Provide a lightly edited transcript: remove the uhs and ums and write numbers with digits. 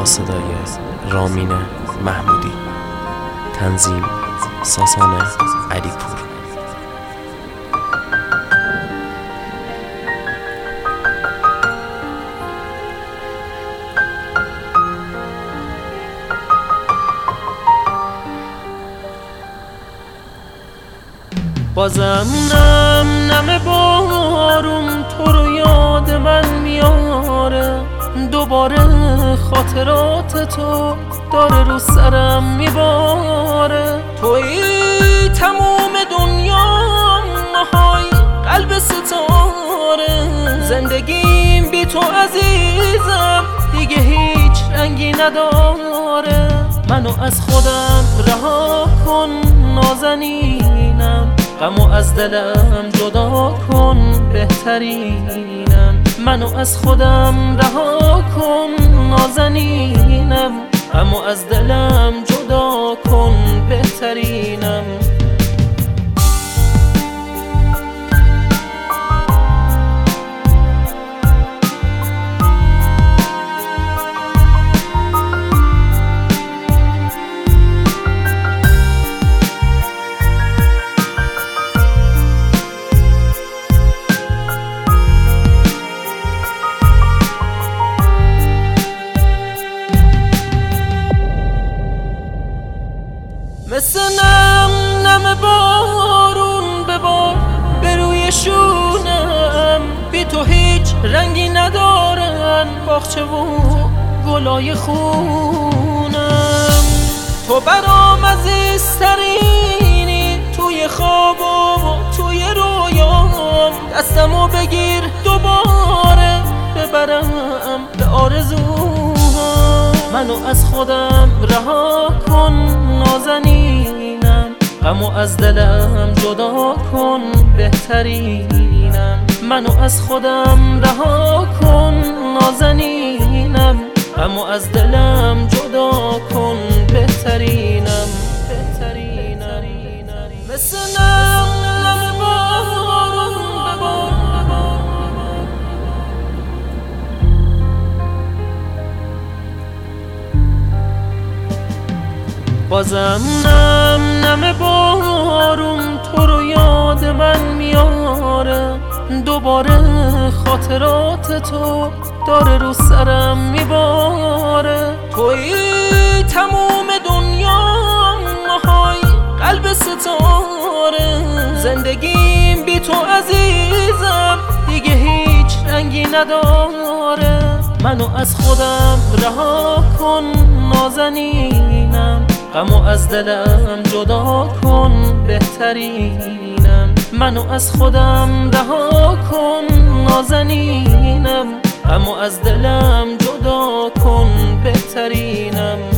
با صدای رامین محمودی، تنظیم ساسان علیپور. بازم نم بارون تو رو یاد من میاره، دوباره خاطرات تو داره رو سرم میباره. توی تموم دنیا های قلب ستاره، زندگیم بی تو عزیزم دیگه هیچ رنگی نداره. منو از خودم رها کن نازنینم، غمو از دلم جدا کن بهترینم. منو از خودم رها کن نازنینم، غمو از دلم جدا کن بهترینم. مثل نم بارون ببار به روی شونم، بی تو هیچ رنگی ندارن باغچه و گلای خونم. تو برام عزیزترینی توی خواب و توی رویام، دستمو بگیر دوباره ببرم به آرزوام. منو از خودم رها کن نازنینم، غمو از دلم جدا کن بهترینم. منو از خودم رها کن نازنینم، غمو از دلم جدا کن بهترینم. مثل نم بارون ببار، بازم نم بارون تو رو یاد من میاره، دوباره خاطرات تو داره رو سرم میباره. توی تموم دنیا های قلب ستاره، زندگیم بی تو عزیزم دیگه هیچ رنگی نداره. منو از خودم رها کن نازنینم، غمو از دلم جدا کن بهترینم. منو از خودم رها کن نازنینم، غمو از دلم جدا کن بهترینم.